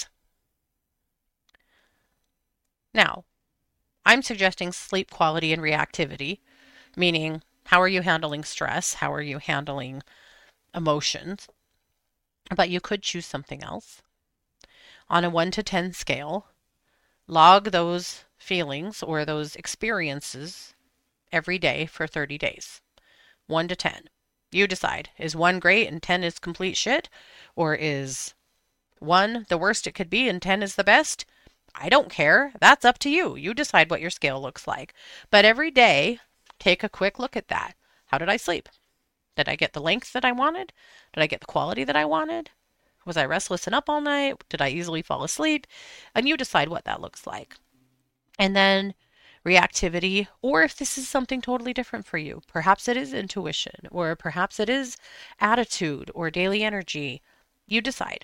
Now, I'm suggesting sleep quality and reactivity, meaning how are you handling stress? How are you handling emotions? But you could choose something else. On a one to ten scale, log those feelings or those experiences every day for thirty days. one to ten. You decide. Is one great and ten is complete shit? Or is one the worst it could be and ten is the best? I don't care. That's up to you. You decide what your scale looks like. But every day, take a quick look at that. How did I sleep? Did I get the length that I wanted? Did I get the quality that I wanted? Was I restless and up all night? Did I easily fall asleep? And you decide what that looks like. And then reactivity, or if this is something totally different for you. Perhaps it is intuition, or perhaps it is attitude or daily energy. You decide.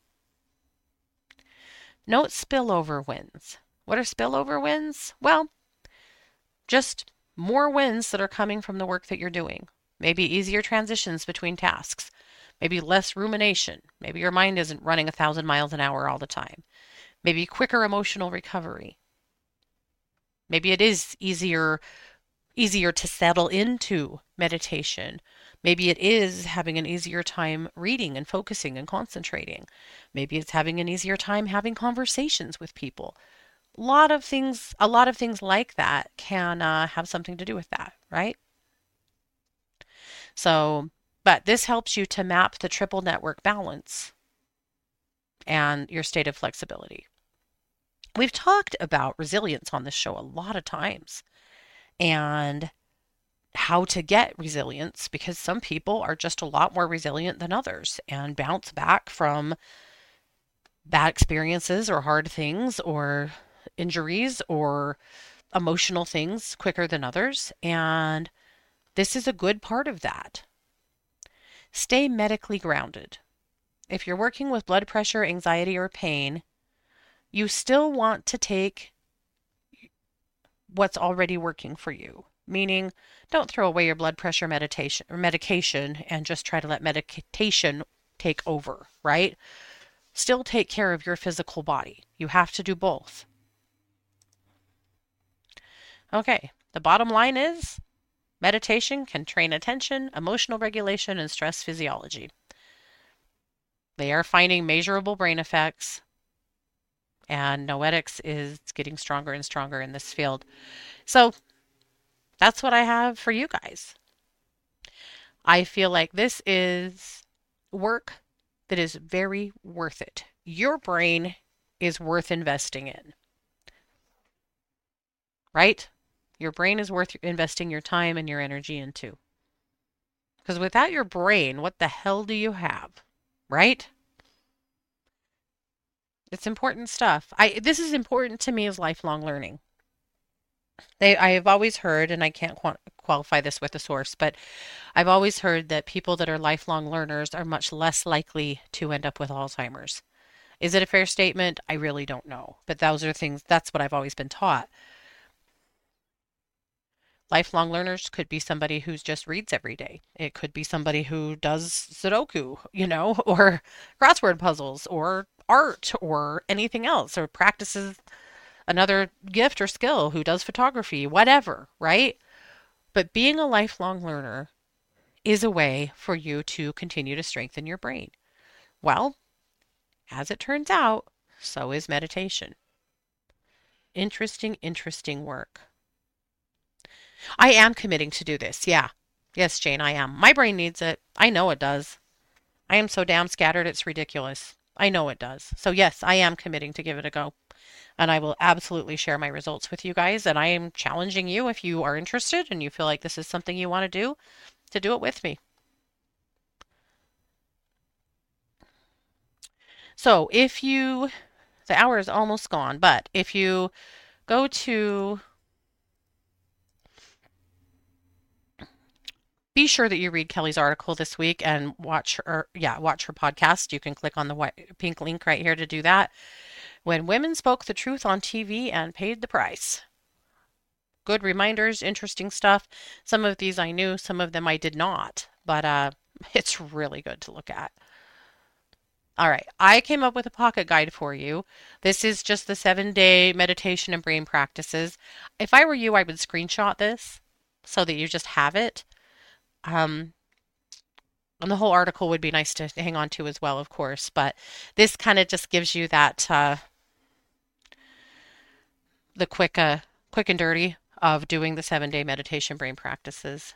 Note spillover wins. What are spillover wins? Well, just more wins that are coming from the work that you're doing. Maybe easier transitions between tasks. Maybe less rumination. Maybe your mind isn't running a thousand miles an hour all the time. Maybe quicker emotional recovery. Maybe it is easier easier to settle into meditation. Maybe it is having an easier time reading and focusing and concentrating. Maybe it's having an easier time having conversations with people. A lot of things, a lot of things like that can uh, have something to do with that, right? So, but this helps you to map the triple network balance and your state of flexibility. We've talked about resilience on this show a lot of times and how to get resilience because some people are just a lot more resilient than others and bounce back from bad experiences or hard things or injuries or emotional things quicker than others. And this is a good part of that. Stay medically grounded. If you're working with blood pressure, anxiety, or pain, you still want to take what's already working for you. Meaning, don't throw away your blood pressure meditation or medication and just try to let medication take over, right? Still take care of your physical body. You have to do both. Okay, the bottom line is meditation can train attention, emotional regulation, and stress physiology. They are finding measurable brain effects, and Noetics is getting stronger and stronger in this field. So that's what I have for you guys. I feel like this is work that is very worth it. Your brain is worth investing in, right? Your brain is worth investing your time and your energy into. Because without your brain, what the hell do you have, right? It's important stuff. I this is important to me as lifelong learning. They, I have always heard, and I can't qual- qualify this with a source, but I've always heard that people that are lifelong learners are much less likely to end up with Alzheimer's. Is it a fair statement? I really don't know. But those are things, that's what I've always been taught. Lifelong learners could be somebody who just reads every day. It could be somebody who does Sudoku, you know, or crossword puzzles, or art, or anything else, or practices another gift or skill, who does photography, whatever, right? But being a lifelong learner is a way for you to continue to strengthen your brain. Well, as it turns out, so is meditation. Interesting, interesting work. I am committing to do this. Yeah. Yes, Jane, I am. My brain needs it. I know it does. I am so damn scattered, it's ridiculous. I know it does. So, yes, I am committing to give it a go. And I will absolutely share my results with you guys. And I am challenging you, if you are interested and you feel like this is something you want to do, to do it with me. So, if you, the hour is almost gone, but if you go to, be sure that you read Kelly's article this week and watch her, yeah, watch her podcast. You can click on the white, pink link right here to do that. When Women Spoke the Truth on T V and Paid the Price. Good reminders, interesting stuff. Some of these I knew, some of them I did not, but uh, it's really good to look at. All right, I came up with a pocket guide for you. This is just the seven day meditation and brain practices. If I were you, I would screenshot this so that you just have it. Um, and the whole article would be nice to hang on to as well, of course, but this kind of just gives you that uh, the quick, uh, quick and dirty of doing the seven day meditation brain practices.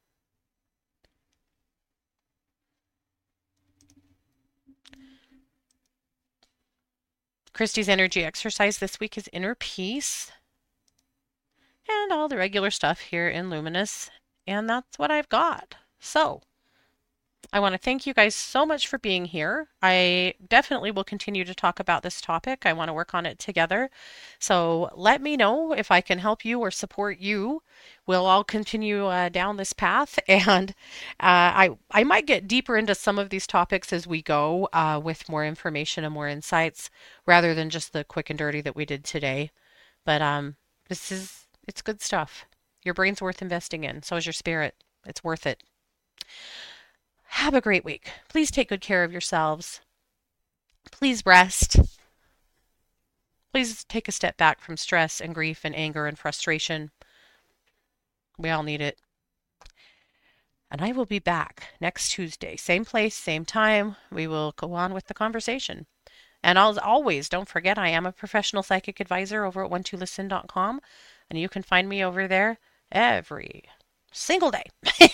Christy's energy exercise this week is inner peace and all the regular stuff here in Luminous. And that's what I've got. So I want to thank you guys so much for being here. I definitely will continue to talk about this topic. I want to work on it together. So let me know if I can help you or support you. We'll all continue uh, down this path, and uh, I I might get deeper into some of these topics as we go uh, with more information and more insights, rather than just the quick and dirty that we did today. But um, this is it's good stuff. Your brain's worth investing in. So is your spirit. It's worth it. Have a great week. Please take good care of yourselves. Please rest. Please take a step back from stress and grief and anger and frustration. We all need it. And I will be back next Tuesday. Same place, same time. We will go on with the conversation. And as always, don't forget I am a professional psychic advisor over at one two listen dot com. And you can find me over there every single day.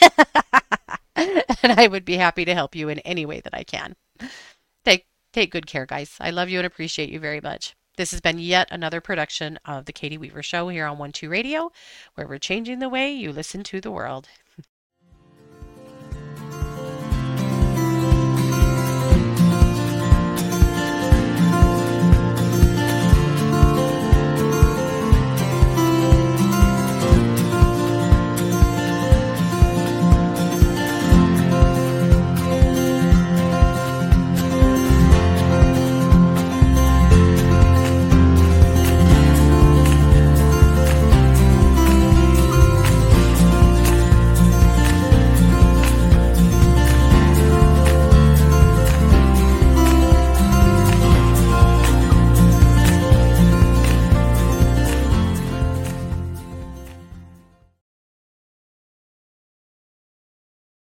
And I would be happy to help you in any way that I can. Take, take good care, guys. I love you and appreciate you very much. This has been yet another production of The Katie Weaver Show here on one two Radio, where we're changing the way you listen to the world.